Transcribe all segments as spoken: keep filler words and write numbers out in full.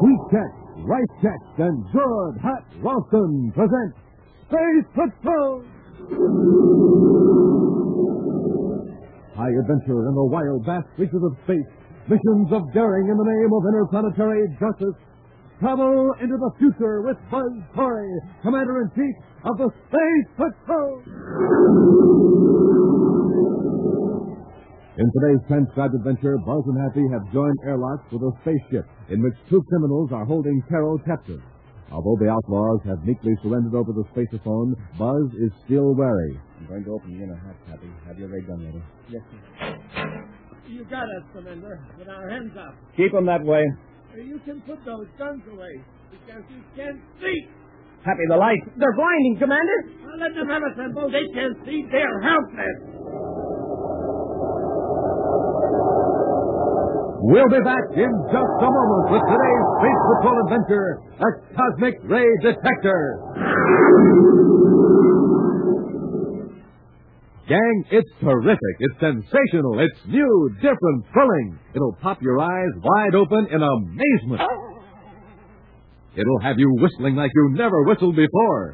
Wheat Chex, Rice Chex, and Good Hat Ralston present Space Patrol! High adventure in the wild, vast reaches of space. Missions of daring in the name of interplanetary justice. Travel into the future with Buzz Corey, Commander-in-Chief of the Space Patrol! In today's transcribed adventure, Buzz and Happy have joined airlocks with a spaceship in which two criminals are holding Carol captive. Although the outlaws have meekly surrendered over the spaceophone, Buzz is still wary. I'm going to open you in a half, Happy. Have your ray gun ready. Yes, sir. You got us, Commander, with our hands up. Keep them that way. You can put those guns away, because you can't see. Happy, the light. They're blinding, Commander. Well, let them have us, Rambo. They can't see. They're helpless. We'll be back in just a moment with today's Space Patrol adventure, the Cosmic Ray Detector. Gang, it's terrific. It's sensational. It's new, different, thrilling. It'll pop your eyes wide open in amazement. It'll have you whistling like you never whistled before.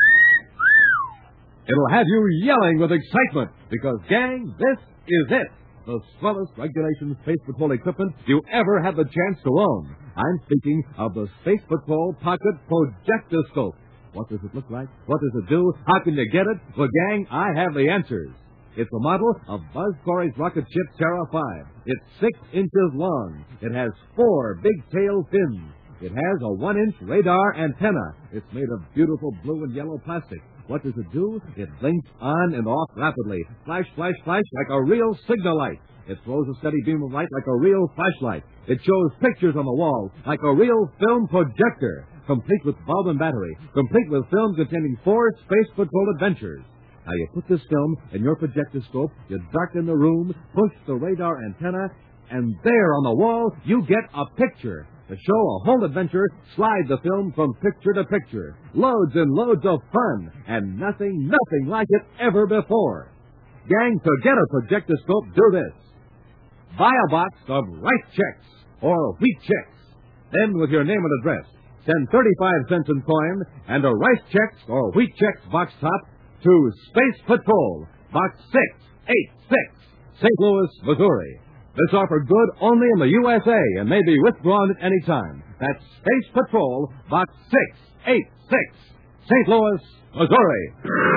It'll have you yelling with excitement because, gang, this is it. The swellest regulation Space Patrol equipment you ever had the chance to own. I'm speaking of the Space Patrol Pocket Projectoscope. What does it look like? What does it do? How can you get it? Well, gang, I have the answers. It's a model of Buzz Corey's rocket ship Terra five. It's six inches long. It has four big tail fins. It has a one-inch radar antenna. It's made of beautiful blue and yellow plastic. What does it do? It blinks on and off rapidly. Flash, flash, flash, like a real signal light. It throws a steady beam of light like a real flashlight. It shows pictures on the wall like a real film projector. Complete with bulb and battery. Complete with film containing four Space Patrol adventures. Now, you put this film in your projectoscope, you darken the room, push the radar antenna, and there on the wall, you get a picture. To show a whole adventure, slide the film from picture to picture. Loads and loads of fun, and nothing, nothing like it ever before. Gang, to get a projectoscope, do this. Buy a box of Rice Chex or Wheat Chex. Then, with your name and address, send thirty-five cents in coin and a Rice Chex or Wheat Chex box top to Space Patrol, Box six eight six, Saint Louis, Missouri. This offer good only in the U S A and may be withdrawn at any time. That's Space Patrol, Box six eight six, Saint Louis, Missouri.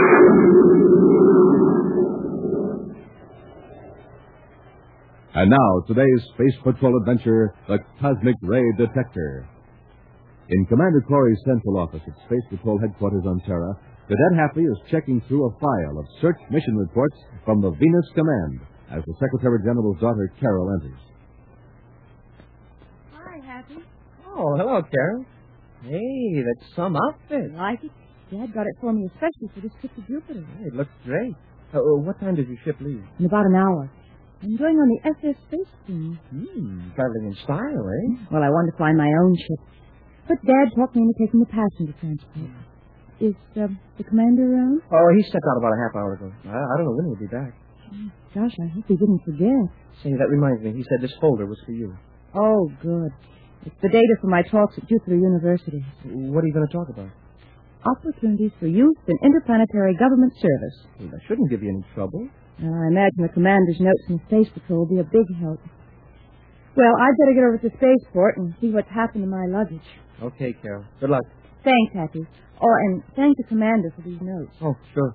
And now, today's Space Patrol adventure, the Cosmic Ray Detector. In Commander Corey's central office at Space Patrol Headquarters on Terra, Cadet Happy is checking through a file of search mission reports from the Venus Command as the Secretary General's daughter, Carol, enters. Hi, Happy. Oh, hello, Carol. Hey, that's some outfit. Like it? Dad got it for me especially for this trip to Jupiter. Hey, it looks great. Uh, what time does your ship leave? In about an hour. I'm going on the S S Space Team. Hmm, traveling in style, eh? Well, I wanted to find my own ship. But Dad talked me into taking the passenger transport. Is uh, the commander around? Oh, he stepped out about a half hour ago. I, I don't know when he'll be back. Gosh, I hope he didn't forget. Say, that reminds me. He said this folder was for you. Oh, good. It's the data for my talks at Jupiter University. What are you going to talk about? Opportunities for youth in interplanetary government service. Well, that shouldn't give you any trouble. Well, I imagine the commander's notes in the Space Patrol will be a big help. Well, I'd better get over to the spaceport and see what's happened to my luggage. Okay, Carol. Good luck. Thanks, Happy. Oh, and thank the commander for these notes. Oh, sure.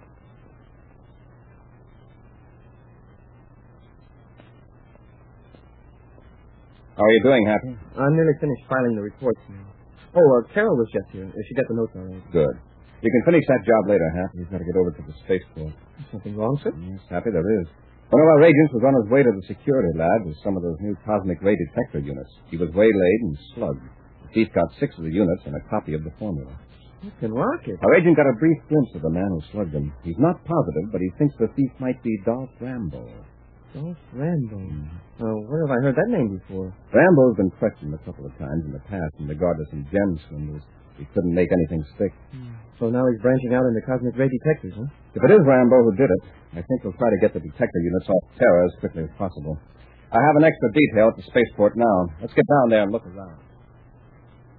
How are you doing, Happy? I'm nearly finished filing the reports now. Oh, uh, Carol was just here. She got the notes all right. Good. You can finish that job later, Happy. You've got to get over to the spaceport. Something wrong, sir? Yes, Happy, there is. One of our agents was on his way to the security lab with some of those new cosmic ray detector units. He was waylaid and slugged. The thief got six of the units and a copy of the formula. Fucking rocket. Our agent got a brief glimpse of the man who slugged him. He's not positive, but he thinks the thief might be Dolph Rambo. Dolph Rambo? Mm-hmm. Oh, where have I heard that name before? Rambo's been questioned a couple of times in the past in regard to some gem swindles. He couldn't make anything stick. Mm. So now he's branching out into cosmic ray detectors, huh? If it is Rambo who did it, I think he'll try to get the detector units off Terra as quickly as possible. I have an extra detail at the spaceport now. Let's get down there and look around.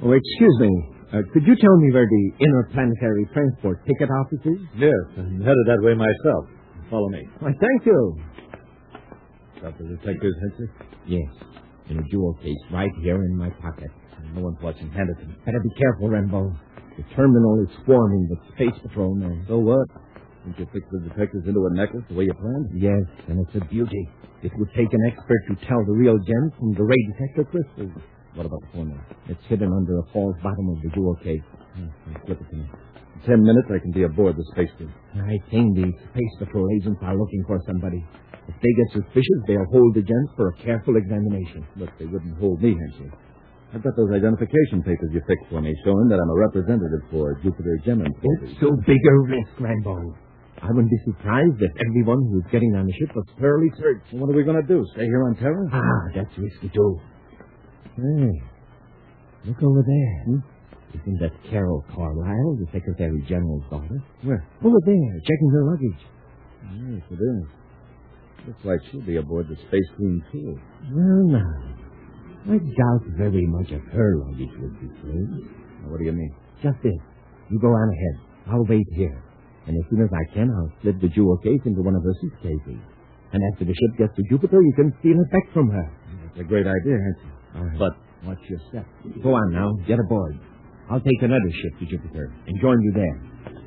Oh, excuse me. Uh, could you tell me where the interplanetary transport ticket office is? Yes, I'm headed that way myself. Follow me. Why, thank you. Got the detectives, Hensley? Yes, in a jewel case right here in my pocket. No one's watching. Hand it to me. Better be careful, Rambo. The terminal is swarming with space patrol men. So what? Didn't you fix the detectives into a necklace the way you planned? Yes, and it's a beauty. It would take an expert to tell the real gems from the ray detector crystals. What about the formula? It's hidden under a false bottom of the jewel case. Hmm, flip it to me. In ten minutes, I can be aboard the space team. I think the space patrol agents are looking for somebody. If they get suspicious, they'll hold the gems for a careful examination. But they wouldn't hold me, Hensley. I've got those identification papers you fixed for me showing that I'm a representative for Jupiter Gem Importers. It's so big a risk, Rambo. I wouldn't be surprised if everyone who's getting on the ship was thoroughly searched. What are we going to do? Stay here on Terra? Ah, that's risky, too. Hey, look over there. Hmm? Isn't that Carol Carlisle, the Secretary General's daughter? Where? Over there, checking her luggage. Yes, it is. Looks like she'll be aboard the Space Queen, too. Well, now, I doubt very much if her luggage would be closed. Now, what do you mean? Just this. You go on ahead. I'll wait here. And as soon as I can, I'll slip the jewel case into one of her suitcases. And after the ship gets to Jupiter, you can steal it back from her. That's a great idea, Hanson. Right. But watch your step. Go on now. Get aboard. I'll take another ship to Jupiter and join you there.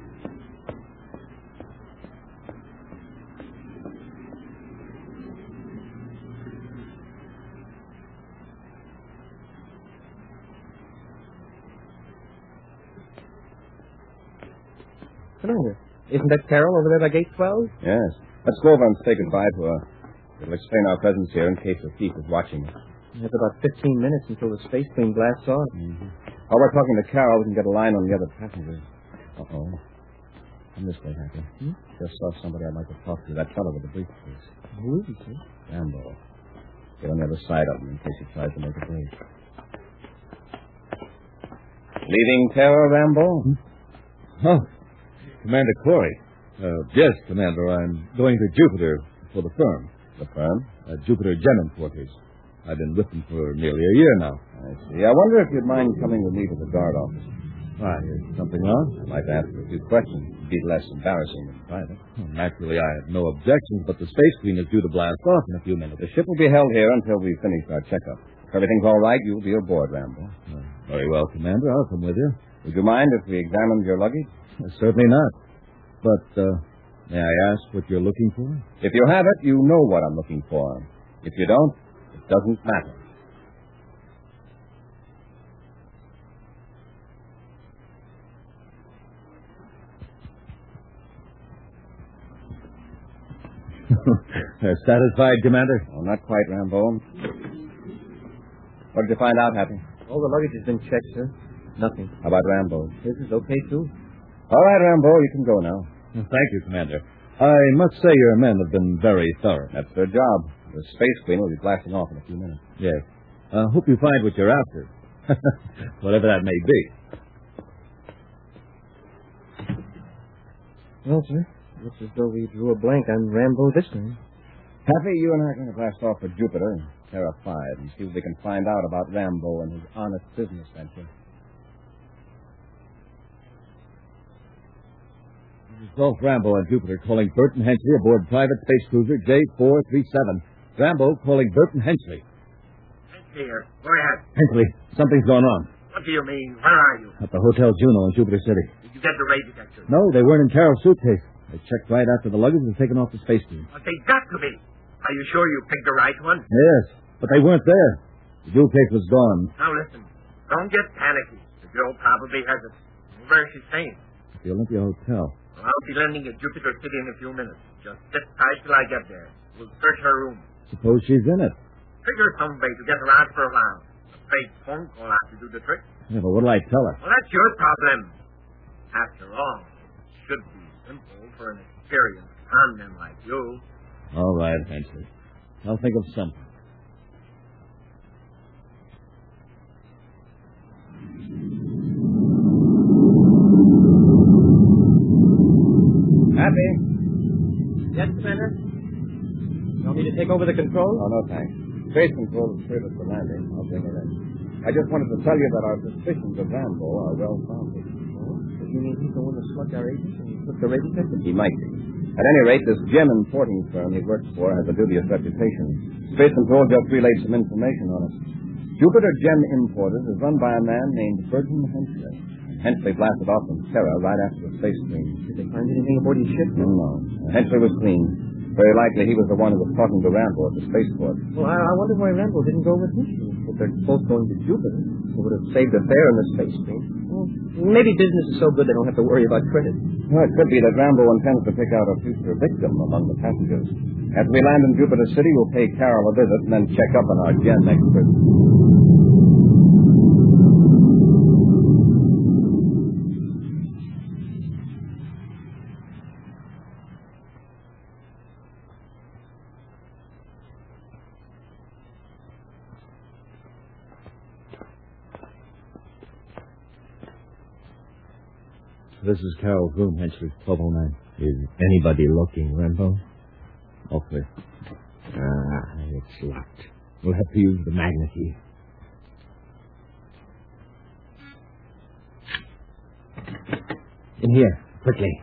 Commander, isn't that Carol over there by gate twelve? Yes. Let's go over and say goodbye to her. It'll explain our presence here in case the thief is watching us. It's about fifteen minutes until the space queen blasts off. Mm-hmm. While we're talking to Carol, we can get a line on the other passengers. Uh-oh. Come this way, Happy. Hmm? Just saw somebody I'd like to talk to. That fellow with the briefcase. Who is he, sir? Rambo. Get on the other side of him in case he tries to make a break. Leaving Terra, Rambo? Hmm? Oh, Commander Corey. Uh, yes, Commander. I'm going to Jupiter for the firm. The firm? Uh, Jupiter Gem Importers. I've been with them for nearly a year now. I see. I wonder if you'd mind coming with me to the guard office. Why, is something wrong? I'd like to ask you a few questions. It'd be less embarrassing than private. Well, naturally, I have no objections, but the Space Queen is due to blast off in a few minutes. The ship will be held here until we finish our checkup. If everything's all right, you'll be aboard, Rambo. Uh, very well, Commander. I'll come with you. Would you mind if we examined your luggage? Uh, certainly not. But, uh, may I ask what you're looking for? If you have it, you know what I'm looking for. If you don't, it doesn't matter. uh, satisfied, Commander? Oh, not quite, Rambo. What did you find out, Happy? All the luggage has been checked, sir. Nothing. How about Rambo? This is okay, too. All right, Rambo, you can go now. Thank you, Commander. I must say your men have been very thorough. That's their job. The Space Queen will be blasting off in a few minutes. Yes. I uh, hope you find what you're after. Whatever that may be. Well, sir, looks as though we drew a blank on Rambo this time. Happy, you and I are going to blast off for Jupiter and Terra five and see what we can find out about Rambo and his honest business venture. This is Dolph Rambo on Jupiter calling Burton Hensley aboard private space cruiser J four thirty-seven. Rambo calling Burton Hensley. Hensley here. Go ahead. Hensley, something's going on. What do you mean? Where are you? At the Hotel Juno in Jupiter City. Did you get the ray detector? No, they weren't in Carol's suitcase. They checked right after the luggage was taken off the space team. But they got to be. Are you sure you picked the right one? Yes, but they weren't there. The jewel case was gone. Now listen, don't get panicky. The girl probably has it. Where is she staying? At the Olympia Hotel. Well, I'll be landing at Jupiter City in a few minutes. Just sit tight till I get there. We'll search her room. Suppose she's in it. Figure some way to get her out for a while. A fake phone call out to do the trick. Yeah, but what'll I tell her? Well, that's your problem. After all, it should be simple for an experienced conman like you. All right, Hensley. I'll think of something. Happy? Yes, Commander? You want me to take over the controls? Oh, no, thanks. Space Control is cleared us for landing. I'll bring her in. I just wanted to tell you that our suspicions of Rambo are well-founded. Oh? You mean he's the one that slugged our agents and took the radio detective? He might be. At any rate, this gem importing firm he works for has a dubious reputation. Space Control just relayed some information on it. Jupiter Gem Importers is run by a man named Burton Hensley. Hensley blasted off from Terra right after the space stream. Did they find anything aboard his ship? No, no. Hensley was clean. Very likely he was the one who was talking to Rambo at the spaceport. Well, I, I wonder why Rambo didn't go with Hensley. If they're both going to Jupiter, it would have saved a fare in the space stream. Well, maybe business is so good they don't have to worry about credit. Well, it could be that Rambo intends to pick out a future victim among the passengers. After we land in Jupiter City, we'll pay Carol a visit and then check up on our gem expert. This is Carol's room, Hensley, twelve oh nine. Is anybody looking, Rambo? Okay. Ah, it's locked. We'll have to use the magnet key. In here, quickly.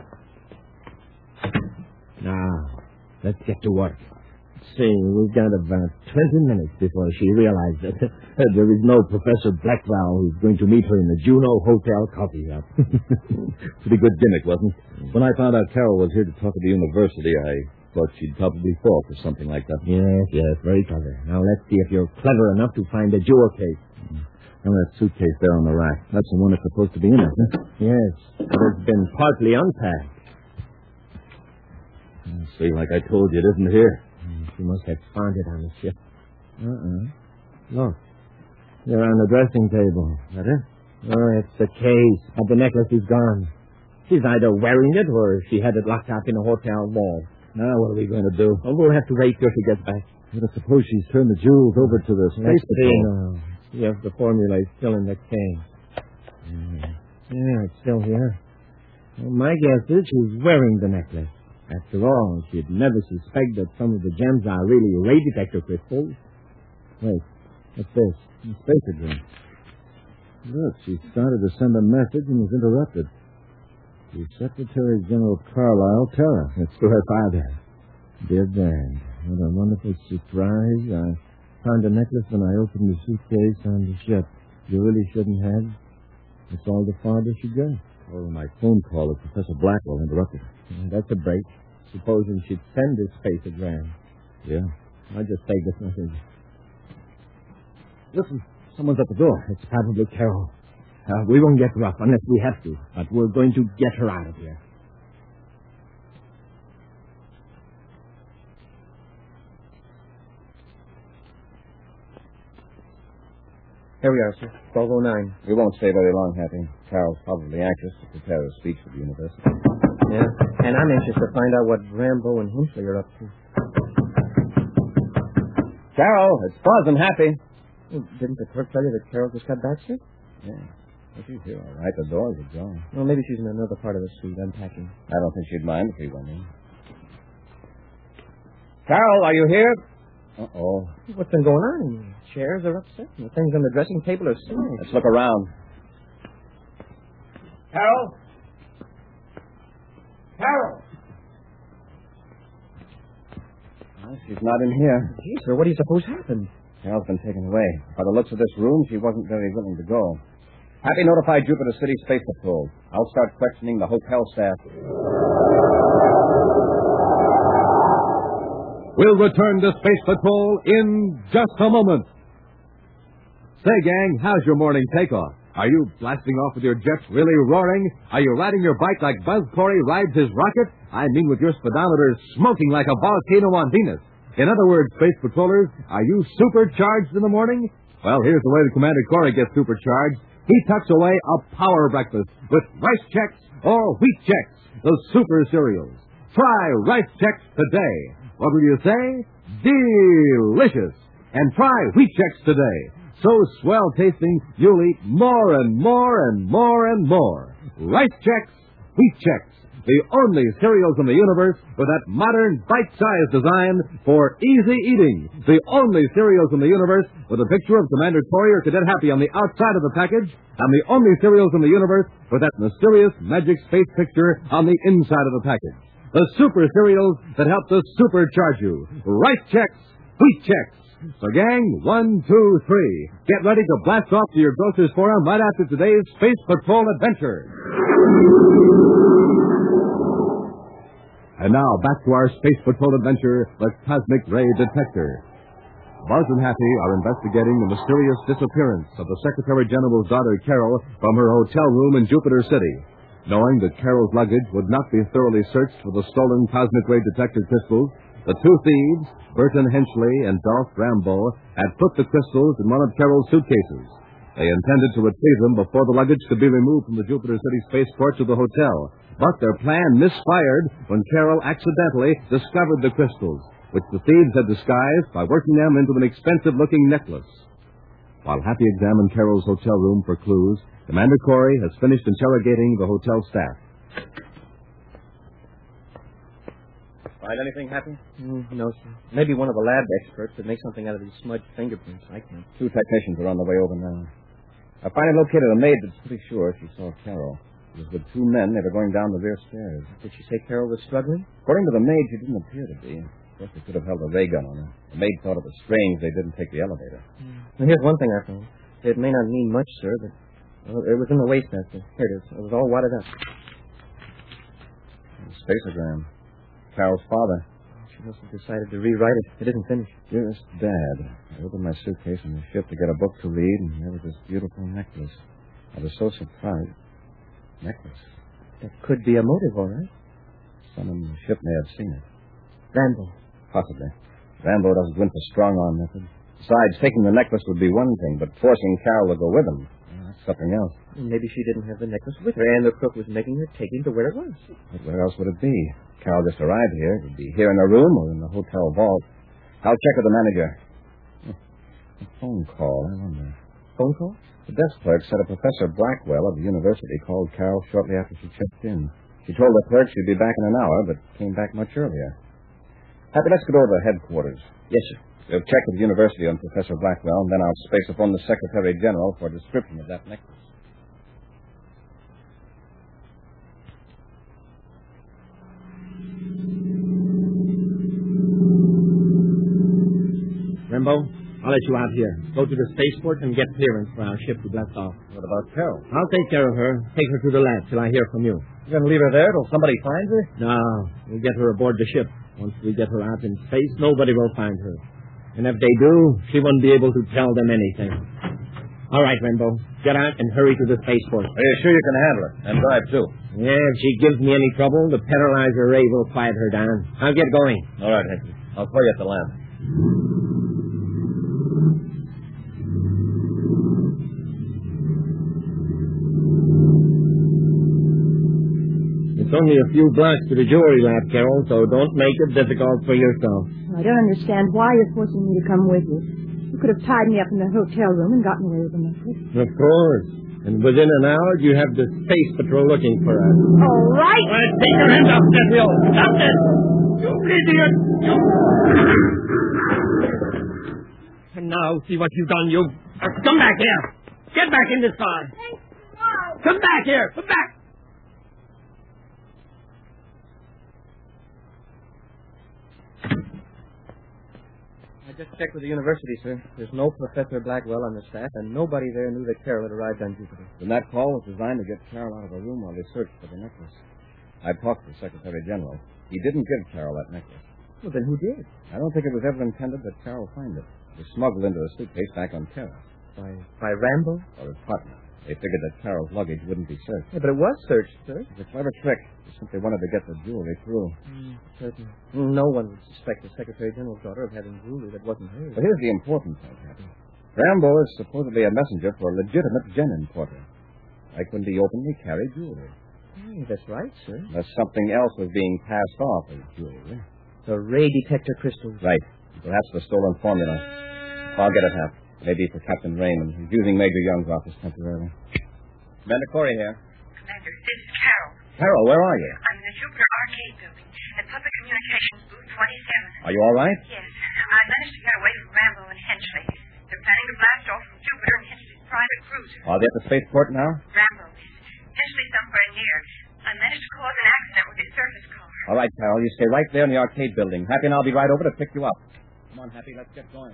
Now, let's get to work. See, we've got about twenty minutes before she realizes that there is no Professor Blackwell who's going to meet her in the Juno Hotel coffee shop. Pretty good gimmick, wasn't it? When I found out Carol was here to talk at the university, I thought she'd probably fall for something like that. Yes, yes, very clever. Now, let's see if you're clever enough to find a jewel case. Now, that suitcase there on the rack, that's the one that's supposed to be in it, huh? Yes, it has been partly unpacked. See, like I told you, it isn't here. She must have found it on the ship. Uh-uh. Look. They're on the dressing table. That it? Oh, it's the case. But the necklace is gone. She's either wearing it or she had it locked up in a hotel wall. Now, what are we going to do? Oh, we'll have to wait till she gets back. But I suppose she's turned the jewels over to the space Let's see patrol. now. See if the formula is still in the case. Yeah, yeah it's still here. Well, my guess is she's wearing the necklace. After all, she'd never suspect that some of the gems are really ray detector crystals. Wait, what's this? A space address. Look, she started to send a message and was interrupted. To Secretary General Carlisle, Terra. It's to her father. Dear Dad, what a wonderful surprise. I found the necklace when I opened the suitcase on the ship. You really shouldn't have. It's all the father should get. Oh, my phone call with Professor Blackwell interrupted. Yeah, that's a break. Supposing she'd send this spacegram. Yeah. I'll just take this message. Listen, someone's at the door. It's probably Carol. Uh, we won't get rough unless we have to, but we're going to get her out of here. Here we are, sir. twelve oh nine. We won't stay very long, Happy. Carol's probably anxious to prepare a speech for the university. Yeah, and I'm anxious to find out what Rambo and Hensley are up to. Carol, it's Buzz and Happy. Well, didn't the clerk tell you that Carol just got back, sir? Yeah. Well, she's here, all right. The doors are ajar. Well, maybe she's in another part of the suite unpacking. I don't think she'd mind if we went in. Carol, are you here? Uh-oh. What's been going on in here? Chairs are upset, and the things on the dressing table are smashed. Let's look around. Carol? Carol! Well, she's not in here. Gee, sir, what do you suppose happened? Carol's been taken away. By the looks of this room, she wasn't very willing to go. Happy notified Jupiter City Space Patrol. I'll start questioning the hotel staff. We'll return to Space Patrol in just a moment. Say, gang, how's your morning takeoff? Are you blasting off with your jets really roaring? Are you riding your bike like Buzz Corey rides his rocket? I mean with your speedometer smoking like a volcano on Venus. In other words, Space Patrollers, are you supercharged in the morning? Well, here's the way that Commander Corey gets supercharged. He tucks away a power breakfast with Rice Chex or Wheat Chex, those super cereals. Try Rice Chex today. What will you say? Delicious. And try Wheat Chex today. So swell tasting, you'll eat more and more and more and more. Rice Chex, Wheat Chex, the only cereals in the universe with that modern, bite-sized design for easy eating. The only cereals in the universe with a picture of Commander Corey or Cadet Happy on the outside of the package, and the only cereals in the universe with that mysterious magic space picture on the inside of the package. The super cereals that help to supercharge you. Rice checks, wheat checks. So, gang, one, two, three. Get ready to blast off to your grocer's forum right after today's Space Patrol adventure. And now, back to our Space Patrol adventure, the Cosmic Ray Detector. Buzz and Happy are investigating the mysterious disappearance of the Secretary General's daughter, Carol, from her hotel room in Jupiter City. Knowing that Carol's luggage would not be thoroughly searched for the stolen Cosmic Ray Detector crystals, the two thieves, Burton Henchley and Dolph Rambo, had put the crystals in one of Carol's suitcases. They intended to retrieve them before the luggage could be removed from the Jupiter City spaceport to the hotel. But their plan misfired when Carol accidentally discovered the crystals, which the thieves had disguised by working them into an expensive-looking necklace. While Happy examined Carol's hotel room for clues, Commander Corey has finished interrogating the hotel staff. Find anything, Happy? Mm, no, sir. Maybe one of the lab experts could make something out of these smudged fingerprints. I can't. Two technicians are on the way over now. I finally located a maid that's pretty sure she saw Carol. She was with two men. They were going down the rear stairs. Did she say Carol was struggling? According to the maid, she didn't appear to be. Of course, they could have held a ray gun on her. The maid thought it was strange they didn't take the elevator. Mm. Now, here's one thing I found. It may not mean much, sir, but well, it was in the wastebasket. Here it is. It was all wadded up. A spaceogram. Carol's father. She must have decided to rewrite it. It isn't finished. Dearest Dad, I opened my suitcase on the ship to get a book to read, and there was this beautiful necklace. I was so surprised. Necklace? That could be a motive, all right. Someone on the ship may have seen it. Rambo. Possibly. Rambo doesn't win for strong-arm method. Besides, taking the necklace would be one thing, but forcing Carol to go with him, well, that's something else. Maybe she didn't have the necklace with her, and the crook was making her take him to where it was. But where else would it be? Carol just arrived here. It would be here in the room or in the hotel vault. I'll check with the manager. A phone call, I wonder. Phone call? The desk clerk said a Professor Blackwell of the university called Carol shortly after she checked in. She told the clerk she'd be back in an hour, but came back much earlier. Happy, let's go over to headquarters. Yes, sir. We'll check with the university on Professor Blackwell, and then I'll space upon the Secretary General for a description of that necklace. Rambo, I'll let you out here. Go to the spaceport and get clearance for our ship to blast off. What about Carol? I'll take care of her. Take her to the lab till I hear from you. You're going to leave her there till somebody finds her? No, we'll get her aboard the ship. Once we get her out in space, nobody will find her. And if they do, she won't be able to tell them anything. All right, Rambo. Get out and hurry to the spaceport. Are you sure you can handle her? And drive, too? Yeah, if she gives me any trouble, the paralyzer ray will quiet her down. I'll get going. All right, Henry. I'll call you at the lab. It's only a few blocks to the jewelry lab, Carol, so don't make it difficult for yourself. I don't understand why you're forcing me to come with you. You could have tied me up in the hotel room and gotten away with the necklace. Of course. And within an hour, you have the Space Patrol looking for us. All right. All right, take your hands off that wheel. Stop this. You idiot. You... And now, see what you've done, you... Uh, come back here. Get back in this car. Come back here. Come back. I just checked with the university, sir. There's no Professor Blackwell on the staff, and nobody there knew that Carol had arrived on Jupiter. Then that call was designed to get Carol out of her room while they searched for the necklace. I talked to the Secretary General. He didn't give Carol that necklace. Well, then who did? I don't think it was ever intended that Carol find it. It was smuggled into a suitcase back on Terra. By by Rambo? Or his partner. They figured that Carol's luggage wouldn't be searched. Yeah, but it was searched, sir. It's a clever trick. They simply wanted to get the jewelry through. Mm, certainly. No one would suspect the Secretary General's daughter of having jewelry that wasn't hers. But here's the important point, Happy. Rambo is supposedly a messenger for a legitimate gem importer. Like when he openly carried jewelry. Hey, that's right, sir. Unless something else was being passed off as jewelry. The ray detector crystals. Right. Perhaps the stolen formula. I'll get it, Hap. Maybe for Captain Raymond. He's using Major Young's office temporarily. Commander Corey here. Commander, this is Carol. Carol, where are you? I'm in the Jupiter Arcade Building at Public Communications Booth twenty-seven. Are you all right? Yes. I managed to get away from Rambo and Henchley. They're planning to blast off from Jupiter and Henchley's private cruiser. Are they at the spaceport now? Rambo is. Henchley somewhere near. I managed to cause an accident with his surface car. All right, Carol. You stay right there in the arcade building. Happy and I'll be right over to pick you up. Come on, Happy. Let's get going.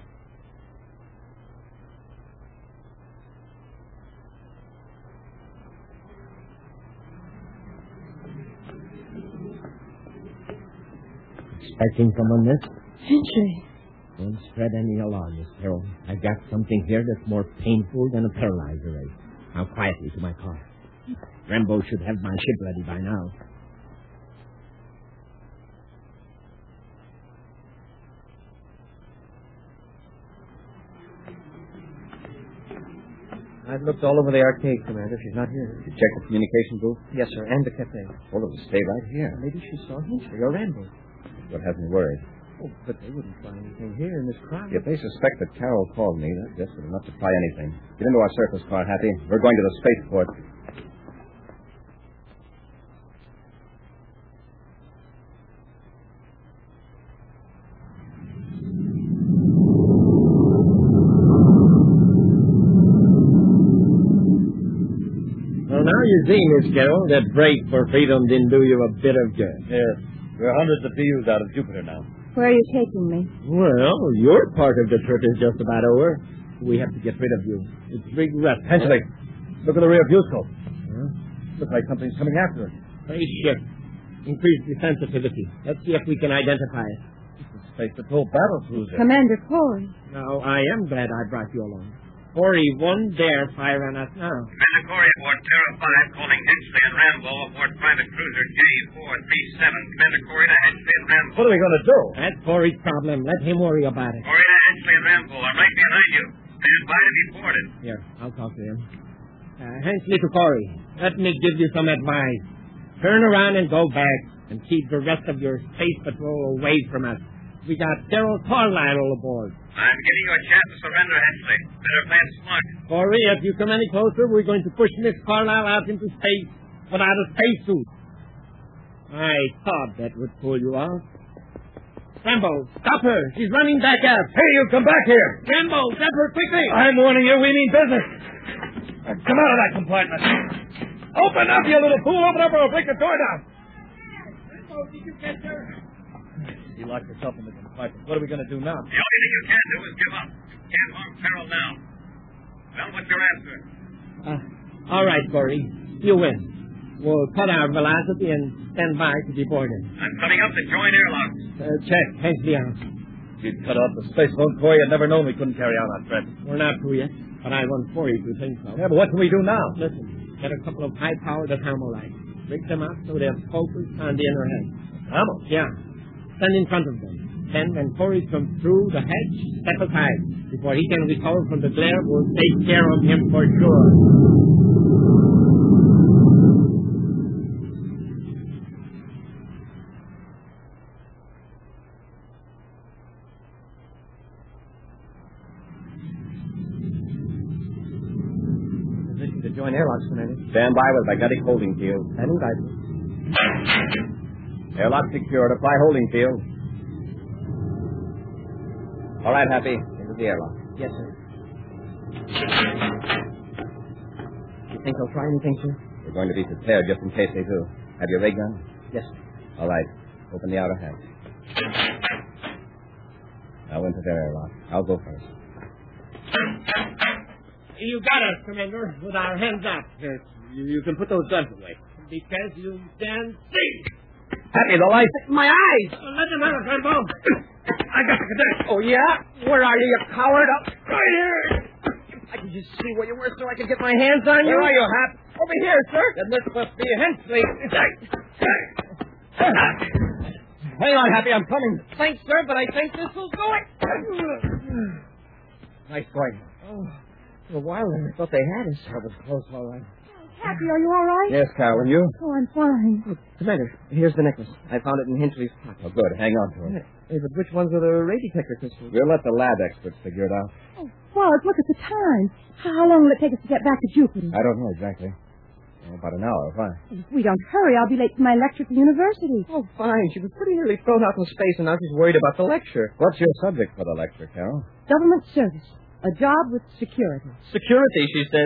Expecting someone, miss? Henchley. Don't spread any alarm, Miss Carol. I've got something here that's more painful than a paralyzer ray. Now quietly to my car. Rambo should have my ship ready by now. I've looked all over the arcade, Commander. She's not here. Did you check the communication booth? Yes, sir, and the cafe. Well, it'll stay right here. Maybe she saw Henchley or Rambo. What has me worried? Oh, but they wouldn't find anything here in this crowd. If they suspect that Carol called me, that's just enough to try anything. Get into our surface car, Happy. We're going to the spaceport. Well, now you see, Miss Carol, that break for freedom didn't do you a bit of good. Yes. We're hundreds of views out of Jupiter now. Where are you taking me? Well, your part of the trip is just about over. We have to get rid of you. It's regretful. Henchley, look at the rear view scope. Huh? Looks like something's coming after us. Spaceship. Increase the sensitivity. Let's see if we can identify it. Space Patrol battle cruiser. Commander Corey. Now, I am glad I brought you along. Corey won't dare fire on us now. Commander Corey aboard Terra five, calling Henchley and Rambo aboard private cruiser J four three seven. Commander Corey to Henchley and Rambo. What are we going to do? That's Corey's problem. Let him worry about it. Corey to Henchley and Rambo are right behind you. Stand by to be boarded. Here, I'll talk to him. Uh, Henchley to Corey, let me give you some advice. Turn around and go back and keep the rest of your space patrol away from us. We got Daryl Carlisle aboard. I'm giving you a chance to surrender, Henchley. Better play it smart. Corey, if you come any closer, we're going to push Miss Carlisle out into space without a spacesuit. I thought that would pull you out. Rambo, stop her. She's running back up. Hey, you come back here. Rambo, stop her quickly. I'm warning you, we mean business. Now, come out of that compartment. Open up, you little fool. Open up or I'll break the door down. Rambo, did you catch her? You locked yourself in the compartment. What are we going to do now? The only thing you can do is give up. Can't harm Carol now. Well, what's your answer? Uh, all right, Corey. You win. We'll cut our velocity and stand by to be boarded. I'm coming up to join airlocks. Uh, check. Henchley out. You'd cut off the space phone, Corey. I'd never known we couldn't carry out our threat. We're not through yet, but I want Corey to think so. Yeah, but what can we do now? Listen, get a couple of high-powered thermolights. Rig them up so they're focused on the inner head. Ammo? Yeah. Stand in front of them. Then when Corey comes through the hedge, step aside. Before he can recover from the glare, we'll take care of him for sure. Position to join airlocks, Commander. Stand by with magnetic holding field. Standing by. Airlock secured. Apply holding field. All right, Happy. Into the airlock. Yes, sir. You think they'll try anything, sir? We're going to be prepared just in case they do. Have your ray gun? Yes, sir. All right. Open the outer hatch. Now into their airlock. I'll go first. You got us, Commander, with our hands up. Yes. You, you can put those guns away. Because you can see. Happy, the lights. My eyes! Well, let them out, Rambo. I got the cadet. Oh, yeah? Where are you, you coward? Up Right here. I could just see where you were so I could get my hands on you. Where are you, Hap? Over here, sir. Then this must be Henchley. Hang on, Happy. I'm coming. Thanks, sir, but I think this will do it. Nice going. Oh, for a while there, I thought they had us. That was close, all right. Happy, are you all right? Yes, Carol, and you? Oh, I'm fine. Oh, Commander, here's the necklace. I found it in Henchley's pocket. Oh, good. Hang on to it. Hey, but which ones are the ray detector crystals? We'll let the lab experts figure it out. Oh, Buzz, look at the time. How long will it take us to get back to Jupiter? I don't know exactly. Oh, about an hour, fine. If we don't hurry, I'll be late for my lecture at the university. Oh, fine. She was pretty nearly thrown out in space, and now she's worried about the lecture. What's your subject for the lecture, Carol? Government service. A job with security. Security, she says.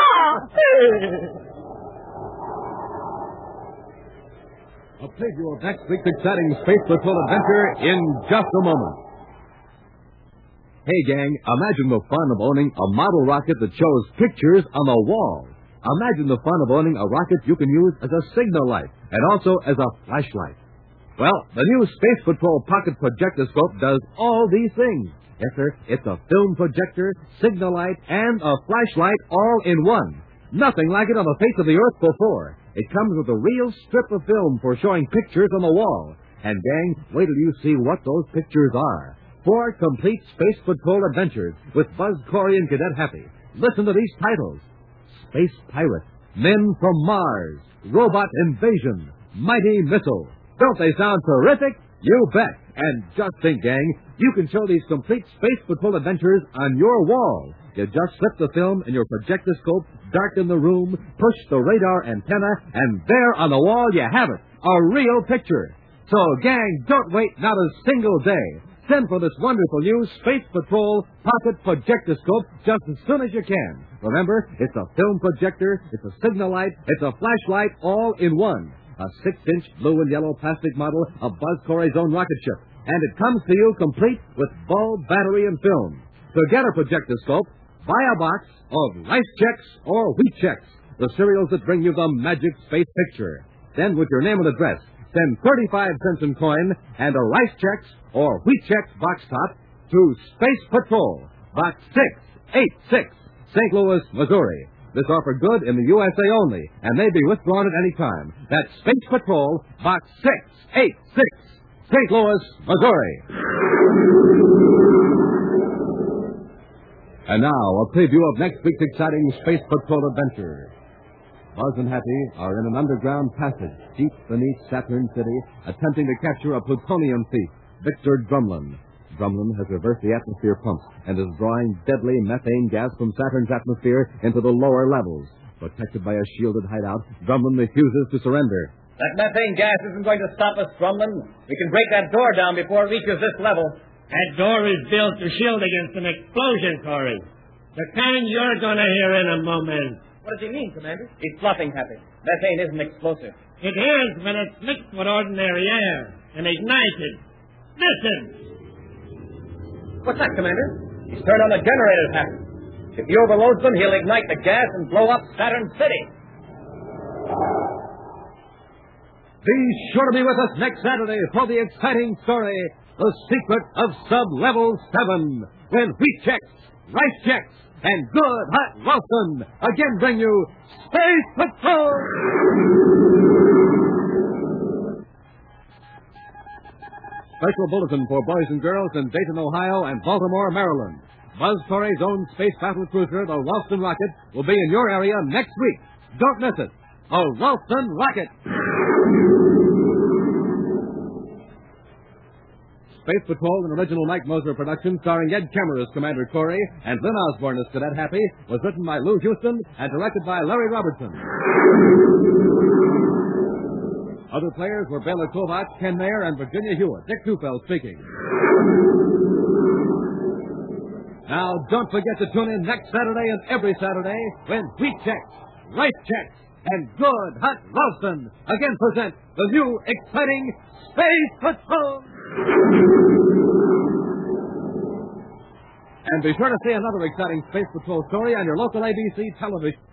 A preview of next week's exciting Space Patrol adventure in just a moment. Hey, gang, imagine the fun of owning a model rocket that shows pictures on the wall. Imagine the fun of owning a rocket you can use as a signal light and also as a flashlight. Well, the new Space Patrol Pocket Projectoscope does all these things. Yes, sir, it's a film projector, signal light, and a flashlight all in one. Nothing like it on the face of the Earth before. It comes with a real strip of film for showing pictures on the wall. And, gang, wait till you see what those pictures are. Four complete Space Patrol adventures with Buzz Corey and Cadet Happy. Listen to these titles. Space Pirate, Men from Mars, Robot Invasion, Mighty Missile. Don't they sound terrific? You bet. And just think, gang, you can show these complete Space Patrol adventures on your wall. You just slip the film in your projectoscope, darken the room, push the radar antenna, and there on the wall you have it, a real picture. So, gang, don't wait not a single day. Send for this wonderful new Space Patrol Pocket Projectoscope just as soon as you can. Remember, it's a film projector, it's a signal light, it's a flashlight, all in one. A six-inch blue and yellow plastic model of Buzz Corey's own rocket ship. And it comes to you complete with bulb, battery, and film. To get a projectoscope, buy a box of Rice Chex or Wheat Chex, the cereals that bring you the magic space picture. Then, with your name and address, send thirty-five cents in coin and a Rice Chex or Wheat Chex box top to Space Patrol, Box six eighty-six, Saint Louis, Missouri. This offer good in the U S A only, and may be withdrawn at any time. That's Space Patrol, Box six eighty-six, Saint Louis, Missouri. And now, a preview of next week's exciting Space Patrol adventure. Buzz and Happy are in an underground passage deep beneath Saturn City, attempting to capture a plutonium thief, Victor Drumlin. Drumlin has reversed the atmosphere pumps and is drawing deadly methane gas from Saturn's atmosphere into the lower levels. Protected by a shielded hideout, Drumlin refuses to surrender. That methane gas isn't going to stop us, Drumlin. We can break that door down before it reaches this level. That door is built to shield against an explosion, Corey. The kind you're going to hear in a moment. What does he mean, Commander? He's bluffing, Happy. Methane isn't explosive. It is when it's mixed with ordinary air and ignited. Listen! What's that, Commander? He's turned on the generators, Happy. If he overloads them, he'll ignite the gas and blow up Saturn City. Be sure to be with us next Saturday for the exciting story, The Secret of Sub-Level seven, when Wheat Chex, Rice Chex, and Good Hot Ralston again bring you Space Patrol! Special bulletin for boys and girls in Dayton, Ohio and Baltimore, Maryland. Buzz Corey's own space battle cruiser, the Ralston Rocket, will be in your area next week. Don't miss it. A Ralston Rocket! Space Patrol, an original Mike Moser production starring Ed Kemmer as Commander Corey and Lynn Osborne as Cadet Happy, was written by Lou Houston and directed by Larry Robertson. Other players were Bela Kovacs, Ken Mayer, and Virginia Hewitt. Dick Tufeld speaking. Now, don't forget to tune in next Saturday and every Saturday when Wheat Chex, Rice Chex, and Good Hot Ralston again present the new exciting Space Patrol. And be sure to see another exciting Space Patrol story on your local A B C television.